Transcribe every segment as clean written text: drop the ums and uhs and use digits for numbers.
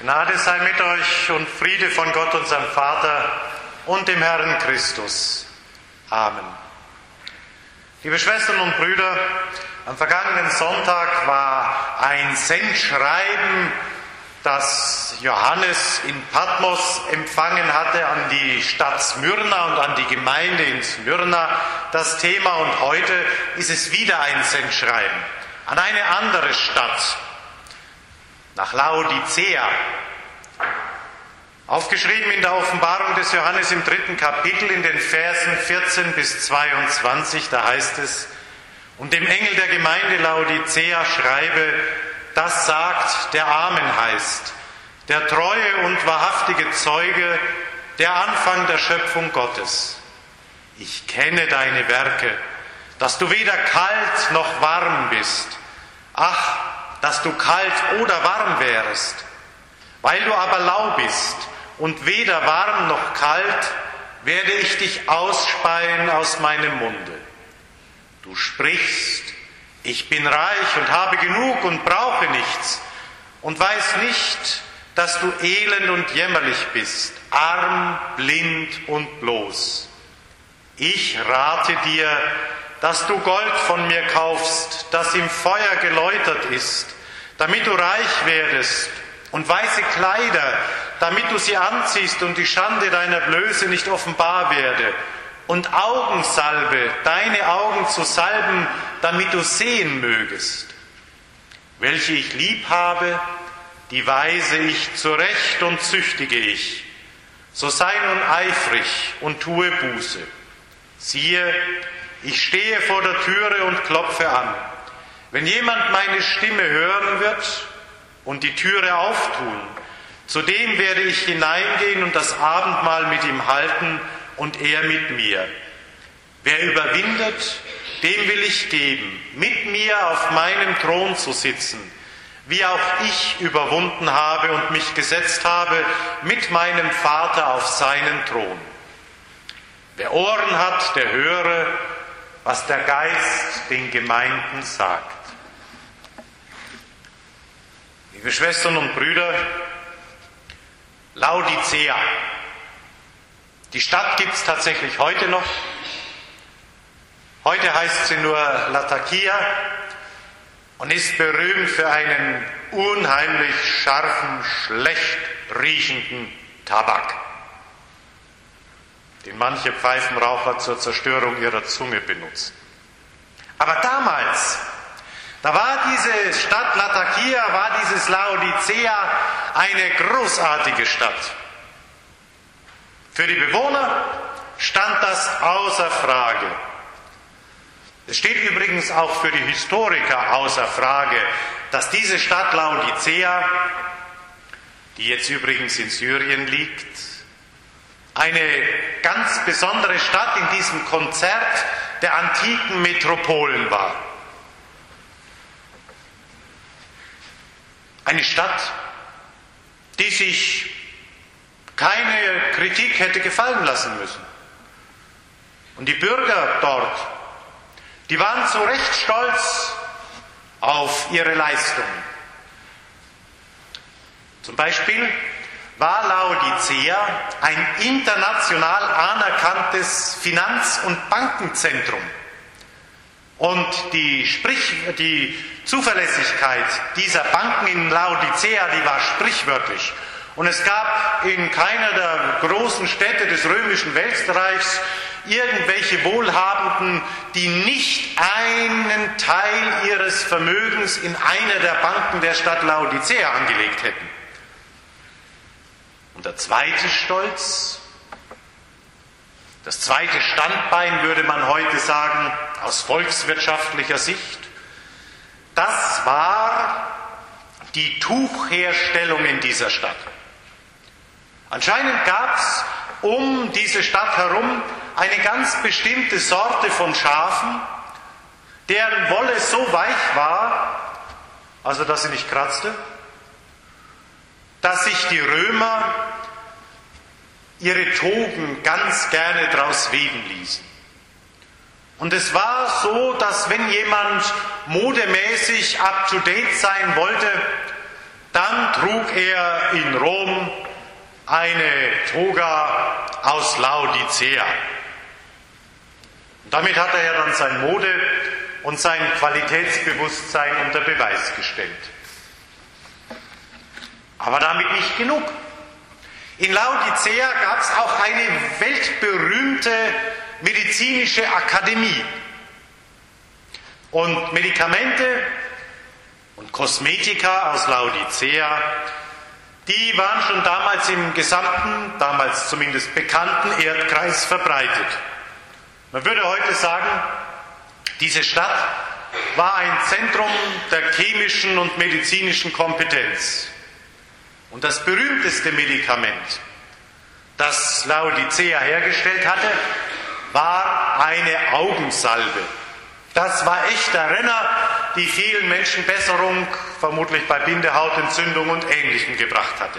Gnade sei mit euch und Friede von Gott, unserem Vater und dem Herrn Christus. Amen. Liebe Schwestern und Brüder, am vergangenen Sonntag war ein Sendschreiben, das Johannes in Patmos empfangen hatte, an die Stadt Smyrna und an die Gemeinde in Smyrna das Thema. Und heute ist es wieder ein Sendschreiben an eine andere Stadt, nach Laodicea. Aufgeschrieben in der Offenbarung des Johannes im 3. Kapitel in den Versen 14 bis 22, da heißt es: Und dem Engel der Gemeinde Laodicea schreibe, das sagt, der Amen heißt, der treue und wahrhaftige Zeuge, der Anfang der Schöpfung Gottes. Ich kenne deine Werke, dass du weder kalt noch warm bist. Ach, dass du kalt oder warm wärest. Weil du aber lau bist und weder warm noch kalt, werde ich dich ausspeien aus meinem Munde. Du sprichst, ich bin reich und habe genug und brauche nichts und weiß nicht, dass du elend und jämmerlich bist, arm, blind und bloß. Ich rate dir, dass du Gold von mir kaufst, das im Feuer geläutert ist, damit du reich werdest, und weiße Kleider, damit du sie anziehst und die Schande deiner Blöße nicht offenbar werde, und Augensalbe, deine Augen zu salben, damit du sehen mögest. Welche ich lieb habe, die weise ich zurecht und züchtige ich. So sei nun eifrig und tue Buße. Siehe, ich stehe vor der Türe und klopfe an. Wenn jemand meine Stimme hören wird und die Türe auftun, zu dem werde ich hineingehen und das Abendmahl mit ihm halten und er mit mir. Wer überwindet, dem will ich geben, mit mir auf meinem Thron zu sitzen, wie auch ich überwunden habe und mich gesetzt habe mit meinem Vater auf seinen Thron. Wer Ohren hat, der höre, was der Geist den Gemeinden sagt. Liebe Schwestern und Brüder, Laodicea. Die Stadt gibt es tatsächlich heute noch. Heute heißt sie nur Latakia und ist berühmt für einen unheimlich scharfen, schlecht riechenden Tabak, den manche Pfeifenraucher zur Zerstörung ihrer Zunge benutzen. Aber damals, da war diese Stadt Latakia, war dieses Laodicea eine großartige Stadt. Für die Bewohner stand das außer Frage. Es steht übrigens auch für die Historiker außer Frage, dass diese Stadt Laodicea, die jetzt übrigens in Syrien liegt, eine ganz besondere Stadt in diesem Konzert der antiken Metropolen war. Eine Stadt, die sich keine Kritik hätte gefallen lassen müssen. Und die Bürger dort, die waren zu Recht stolz auf ihre Leistungen. Zum Beispiel war Laodicea ein international anerkanntes Finanz- und Bankenzentrum. Und die Zuverlässigkeit dieser Banken in Laodicea, die war sprichwörtlich. Und es gab in keiner der großen Städte des römischen Weltreichs irgendwelche Wohlhabenden, die nicht einen Teil ihres Vermögens in einer der Banken der Stadt Laodicea angelegt hätten. Und der zweite Stolz, das zweite Standbein, würde man heute sagen, aus volkswirtschaftlicher Sicht, das war die Tuchherstellung in dieser Stadt. Anscheinend gab es um diese Stadt herum eine ganz bestimmte Sorte von Schafen, deren Wolle so weich war, also dass sie nicht kratzte, dass sich die Römer ihre Togen ganz gerne draus weben ließen. Und es war so, dass wenn jemand modemäßig up-to-date sein wollte, Dann trug er in Rom eine Toga aus Laodicea. Und damit hat er ja dann sein Mode- und sein Qualitätsbewusstsein unter Beweis gestellt. Aber damit nicht genug. In Laodicea gab es auch eine weltberühmte medizinische Akademie. Und Medikamente und Kosmetika aus Laodicea, die waren schon damals im gesamten, damals zumindest bekannten Erdkreis verbreitet. Man würde heute sagen, diese Stadt war ein Zentrum der chemischen und medizinischen Kompetenz. Und das berühmteste Medikament, das Laodicea hergestellt hatte, war eine Augensalbe. Das war echter Renner, die vielen Menschen Besserung, vermutlich bei Bindehautentzündung und Ähnlichem gebracht hatte.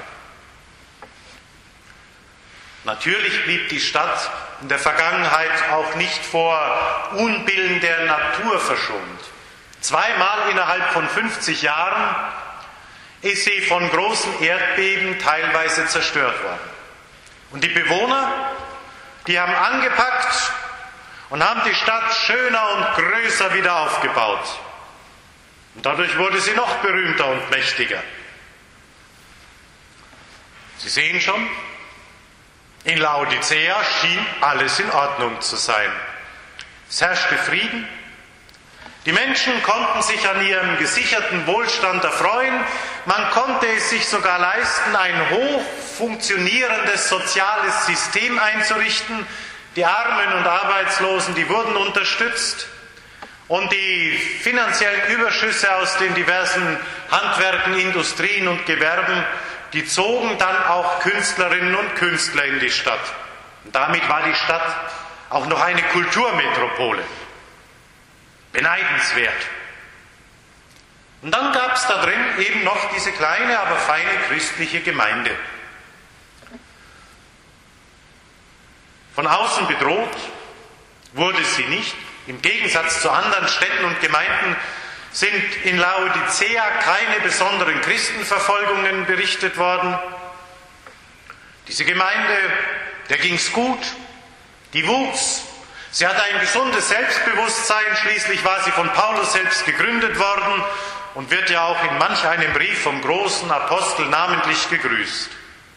Natürlich blieb die Stadt in der Vergangenheit auch nicht vor Unbillen der Natur verschont. Zweimal innerhalb von 50 Jahren ist sie von großen Erdbeben teilweise zerstört worden. Und die Bewohner, die haben angepackt und haben die Stadt schöner und größer wieder aufgebaut. Und dadurch wurde sie noch berühmter und mächtiger. Sie sehen schon, in Laodicea schien alles in Ordnung zu sein. Es herrschte Frieden. Die Menschen konnten sich an ihrem gesicherten Wohlstand erfreuen. Man konnte es sich sogar leisten, ein hoch funktionierendes soziales System einzurichten. Die Armen und Arbeitslosen, die wurden unterstützt. Und die finanziellen Überschüsse aus den diversen Handwerken, Industrien und Gewerben, die zogen dann auch Künstlerinnen und Künstler in die Stadt. Und damit war die Stadt auch noch eine Kulturmetropole. Beneidenswert. Und dann gab es da drin eben noch diese kleine, aber feine christliche Gemeinde. Von außen bedroht wurde sie nicht. Im Gegensatz zu anderen Städten und Gemeinden sind in Laodicea keine besonderen Christenverfolgungen berichtet worden. Diese Gemeinde, der ging's gut, die wuchs. Sie hatte ein gesundes Selbstbewusstsein, schließlich war sie von Paulus selbst gegründet worden und wird ja auch in manch einem Brief vom großen Apostel namentlich gegrüßt.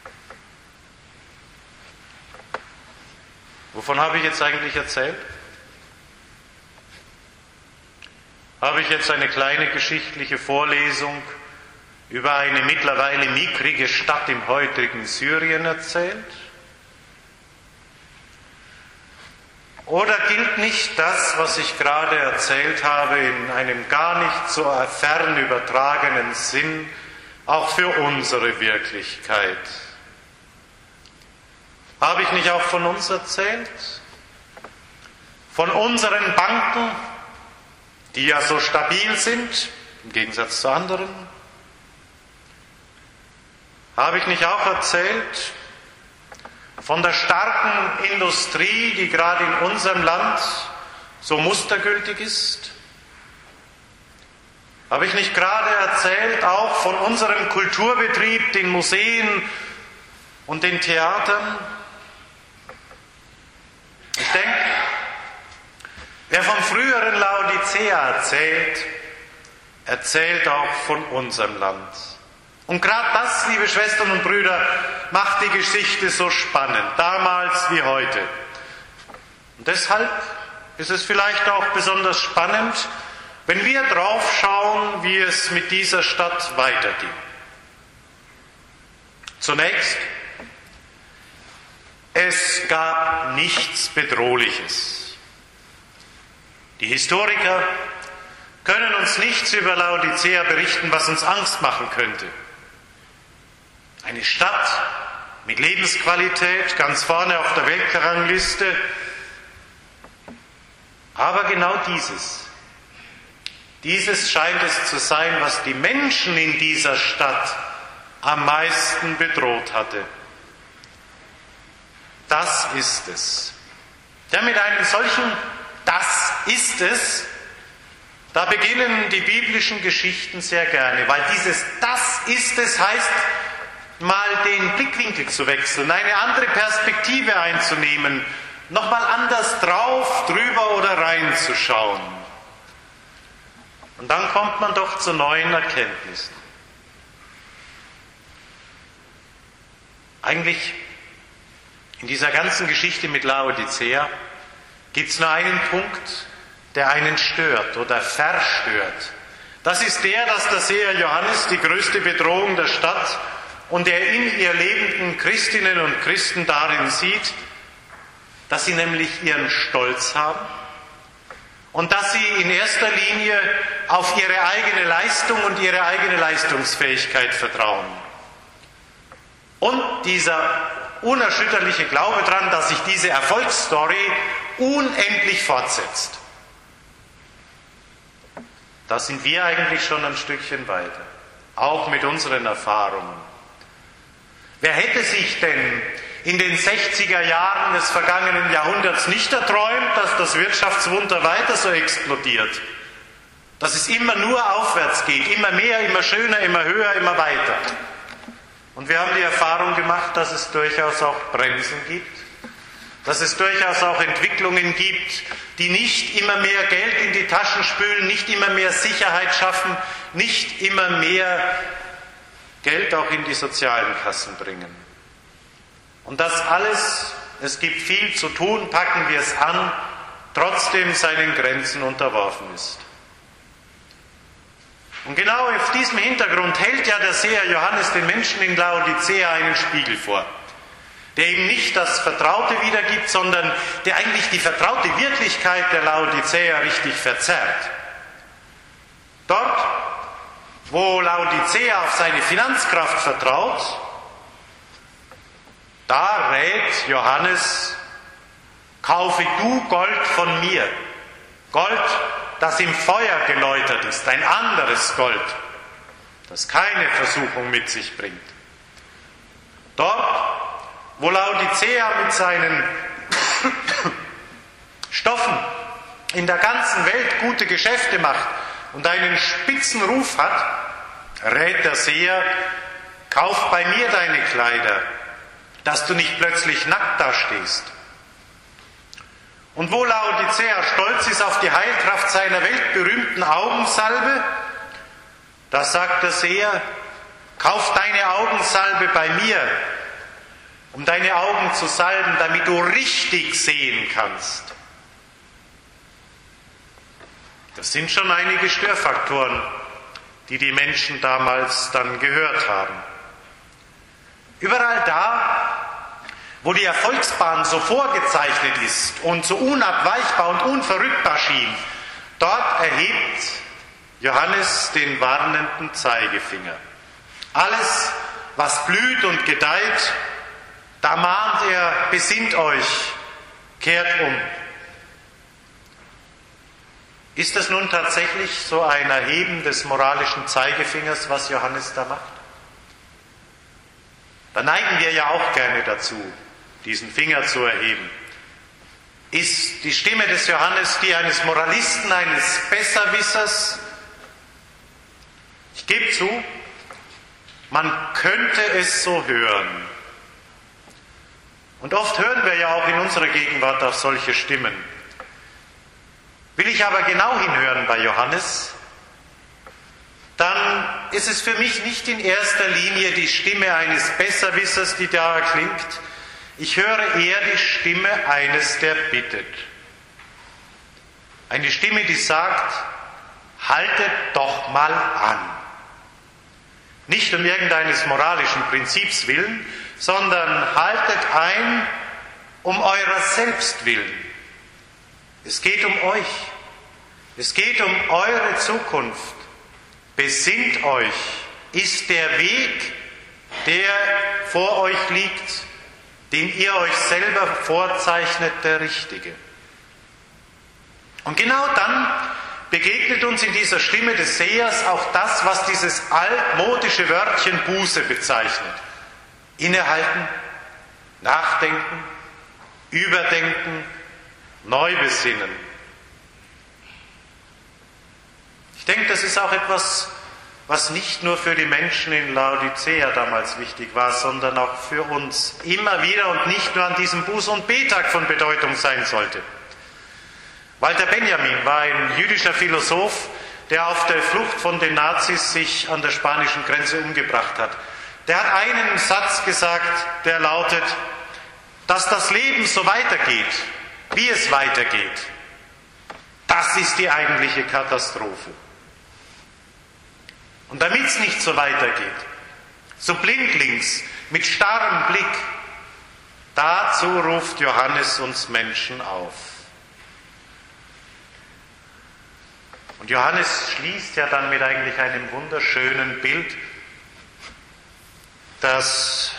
Wovon habe ich jetzt eigentlich erzählt? Habe ich jetzt eine kleine geschichtliche Vorlesung über eine mittlerweile mickrige Stadt im heutigen Syrien erzählt? Oder gilt nicht das, was ich gerade erzählt habe, in einem gar nicht so fern übertragenen Sinn auch für unsere Wirklichkeit? Habe ich nicht auch von uns erzählt? Von unseren Banken, die ja so stabil sind, im Gegensatz zu anderen? Habe ich nicht auch erzählt von der starken Industrie, die gerade in unserem Land so mustergültig ist? Habe ich nicht gerade erzählt auch von unserem Kulturbetrieb, den Museen und den Theatern? Ich denke, wer vom früheren Laodicea erzählt, erzählt auch von unserem Land. Und gerade das, liebe Schwestern und Brüder, macht die Geschichte so spannend, damals wie heute. Und deshalb ist es vielleicht auch besonders spannend, wenn wir drauf schauen, wie es mit dieser Stadt weiterging. Zunächst, es gab nichts Bedrohliches. Die Historiker können uns nichts über Laodicea berichten, was uns Angst machen könnte. Eine Stadt mit Lebensqualität, ganz vorne auf der Weltrangliste. Aber genau dieses scheint es zu sein, was die Menschen in dieser Stadt am meisten bedroht hatte. Das ist es. Ja, mit einem solchen "Das ist es" Da beginnen die biblischen Geschichten sehr gerne, weil dieses "Das ist es" heißt, mal den Blickwinkel zu wechseln, eine andere Perspektive einzunehmen, nochmal anders drauf, drüber oder reinzuschauen. Und dann kommt man doch zu neuen Erkenntnissen. Eigentlich in dieser ganzen Geschichte mit Laodicea gibt es nur einen Punkt, der einen stört oder verstört. Das ist der, dass der Seher Johannes die größte Bedrohung der Stadt und der in ihr lebenden Christinnen und Christen darin sieht, dass sie nämlich ihren Stolz haben und dass sie in erster Linie auf ihre eigene Leistung und ihre eigene Leistungsfähigkeit vertrauen. Und dieser unerschütterliche Glaube daran, dass sich diese Erfolgsstory unendlich fortsetzt. Da sind wir eigentlich schon ein Stückchen weiter, auch mit unseren Erfahrungen. Wer hätte sich denn in den 60er Jahren des vergangenen Jahrhunderts nicht erträumt, dass das Wirtschaftswunder weiter so explodiert? Dass es immer nur aufwärts geht, immer mehr, immer schöner, immer höher, immer weiter. Und wir haben die Erfahrung gemacht, dass es durchaus auch Bremsen gibt, dass es durchaus auch Entwicklungen gibt, die nicht immer mehr Geld in die Taschen spülen, nicht immer mehr Sicherheit schaffen, nicht immer mehr Geld auch in die sozialen Kassen bringen. Und das alles, es gibt viel zu tun, packen wir es an, trotzdem seinen Grenzen unterworfen ist. Und genau auf diesem Hintergrund hält ja der Seher Johannes den Menschen in Laodicea einen Spiegel vor, der eben nicht das Vertraute wiedergibt, sondern der eigentlich die vertraute Wirklichkeit der Laodicea richtig verzerrt. Dort, wo Laodicea auf seine Finanzkraft vertraut, da rät Johannes: Kaufe du Gold von mir. Gold, das im Feuer geläutert ist, ein anderes Gold, das keine Versuchung mit sich bringt. Dort, wo Laodicea mit seinen Stoffen in der ganzen Welt gute Geschäfte macht und einen spitzen Ruf hat, rät der Seher: Kauf bei mir deine Kleider, dass du nicht plötzlich nackt dastehst. Und wo Laodicea stolz ist auf die Heilkraft seiner weltberühmten Augensalbe, da sagt der Seher: Kauf deine Augensalbe bei mir, um deine Augen zu salben, damit du richtig sehen kannst. Das sind schon einige Störfaktoren, die die Menschen damals dann gehört haben. Überall da, wo die Erfolgsbahn so vorgezeichnet ist und so unabweichbar und unverrückbar schien, dort erhebt Johannes den warnenden Zeigefinger. Alles, was blüht und gedeiht, da mahnt er: Besinnt euch, kehrt um. Ist das nun tatsächlich so ein Erheben des moralischen Zeigefingers, was Johannes da macht? Da neigen wir ja auch gerne dazu, diesen Finger zu erheben. Ist die Stimme des Johannes die eines Moralisten, eines Besserwissers? Ich gebe zu, man könnte es so hören. Und oft hören wir ja auch in unserer Gegenwart auf solche Stimmen. Will ich aber genau hinhören bei Johannes, dann ist es für mich nicht in erster Linie die Stimme eines Besserwissers, die da erklingt. Ich höre eher die Stimme eines, der bittet. Eine Stimme, die sagt: Haltet doch mal an. Nicht um irgendeines moralischen Prinzips willen, sondern haltet ein um eurer selbst willen. Es geht um euch. Es geht um eure Zukunft. Besinnt euch. Ist der Weg, der vor euch liegt, den ihr euch selber vorzeichnet, der richtige? Und genau dann begegnet uns in dieser Stimme des Sehers auch das, was dieses altmodische Wörtchen Buße bezeichnet. Innehalten, nachdenken, überdenken, neu besinnen. denke, das ist auch etwas, was nicht nur für die Menschen in Laodicea damals wichtig war, sondern auch für uns immer wieder und nicht nur an diesem Buß- und Betag von Bedeutung sein sollte. Walter Benjamin war ein jüdischer Philosoph, der auf der Flucht von den Nazis sich an der spanischen Grenze umgebracht hat. Der hat einen Satz gesagt, der lautet, dass das Leben so weitergeht, wie es weitergeht. Das ist die eigentliche Katastrophe. Und damit es nicht so weitergeht, so blindlings, mit starrem Blick, dazu ruft Johannes uns Menschen auf. Und Johannes schließt ja dann mit eigentlich einem wunderschönen Bild, das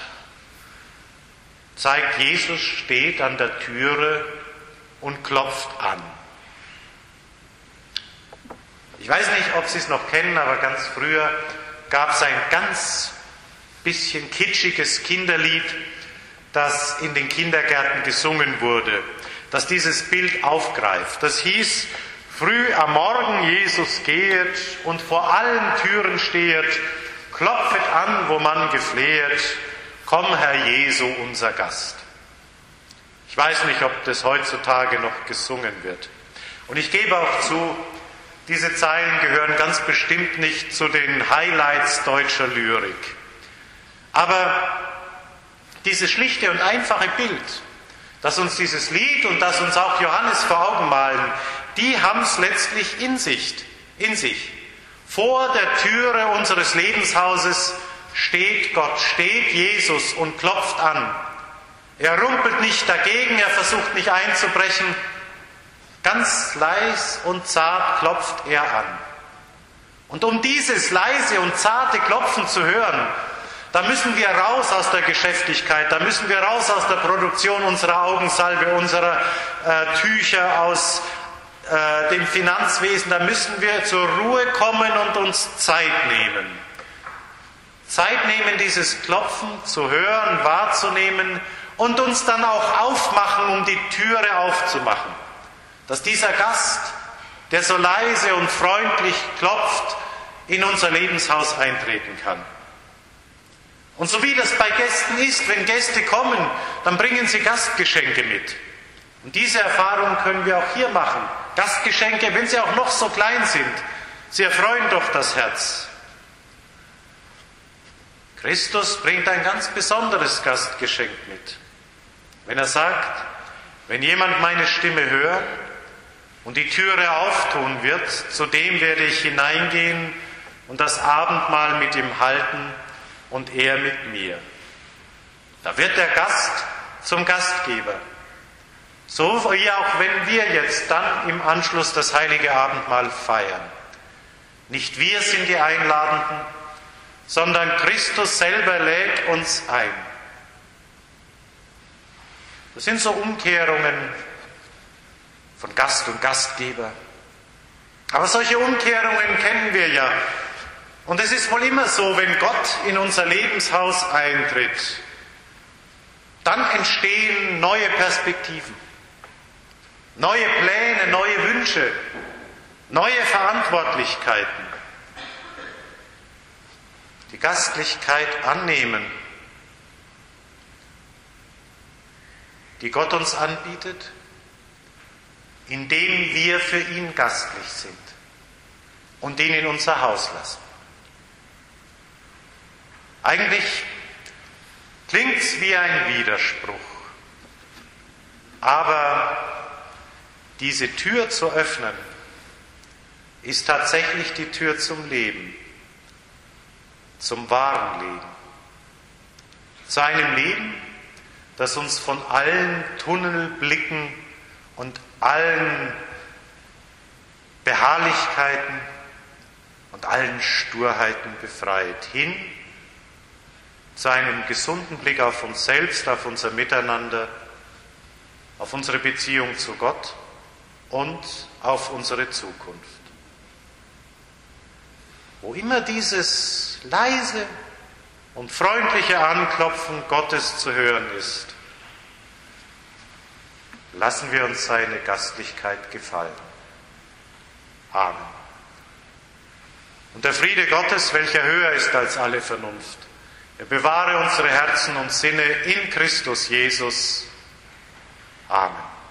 zeigt, Jesus steht an der Türe und klopft an. Ich weiß nicht, ob Sie es noch kennen, aber ganz früher gab es ein ganz bisschen kitschiges Kinderlied, das in den Kindergärten gesungen wurde, das dieses Bild aufgreift. Das hieß, früh am Morgen Jesus gehet und vor allen Türen stehet, klopfet an, wo man geflehet, komm Herr Jesu, unser Gast. Ich weiß nicht, ob das heutzutage noch gesungen wird. Und ich gebe auch zu, diese Zeilen gehören ganz bestimmt nicht zu den Highlights deutscher Lyrik. Aber dieses schlichte und einfache Bild, das uns dieses Lied und das uns auch Johannes vor Augen malen, die haben es letztlich in sich. Vor der Türe unseres Lebenshauses steht Gott, steht Jesus und klopft an. Er rumpelt nicht dagegen, er versucht nicht einzubrechen. Ganz leis und zart klopft er an. Und um dieses leise und zarte Klopfen zu hören, da müssen wir raus aus der Geschäftigkeit, da müssen wir raus aus der Produktion unserer Augensalbe, unserer Tücher, aus dem Finanzwesen, da müssen wir zur Ruhe kommen und uns Zeit nehmen. Zeit nehmen, dieses Klopfen zu hören, wahrzunehmen und uns dann auch aufmachen, um die Türe aufzumachen. Dass dieser Gast, der so leise und freundlich klopft, in unser Lebenshaus eintreten kann. Und so wie das bei Gästen ist, wenn Gäste kommen, dann bringen sie Gastgeschenke mit. Und diese Erfahrung können wir auch hier machen. Gastgeschenke, wenn sie auch noch so klein sind, sie erfreuen doch das Herz. Christus bringt ein ganz besonderes Gastgeschenk mit. Wenn er sagt, wenn jemand meine Stimme hört und die Türe auftun wird, zu dem werde ich hineingehen und das Abendmahl mit ihm halten und er mit mir. Da wird der Gast zum Gastgeber. So wie auch wenn wir jetzt dann im Anschluss das heilige Abendmahl feiern. Nicht wir sind die Einladenden, sondern Christus selber lädt uns ein. Das sind so Umkehrungen von Gast und Gastgeber. Aber solche Umkehrungen kennen wir ja. Und es ist wohl immer so, wenn Gott in unser Lebenshaus eintritt, dann entstehen neue Perspektiven, neue Pläne, neue Wünsche, neue Verantwortlichkeiten. Die Gastlichkeit annehmen, die Gott uns anbietet, indem wir für ihn gastlich sind und ihn in unser Haus lassen. Eigentlich klingt es wie ein Widerspruch, aber diese Tür zu öffnen, ist tatsächlich die Tür zum Leben, zum wahren Leben, zu einem Leben, das uns von allen Tunnelblicken und allen Beharrlichkeiten und allen Sturheiten befreit, hin zu einem gesunden Blick auf uns selbst, auf unser Miteinander, auf unsere Beziehung zu Gott und auf unsere Zukunft. Wo immer dieses leise und freundliche Anklopfen Gottes zu hören ist, lassen wir uns seine Gastlichkeit gefallen. Amen. Und der Friede Gottes, welcher höher ist als alle Vernunft, er bewahre unsere Herzen und Sinne in Christus Jesus. Amen.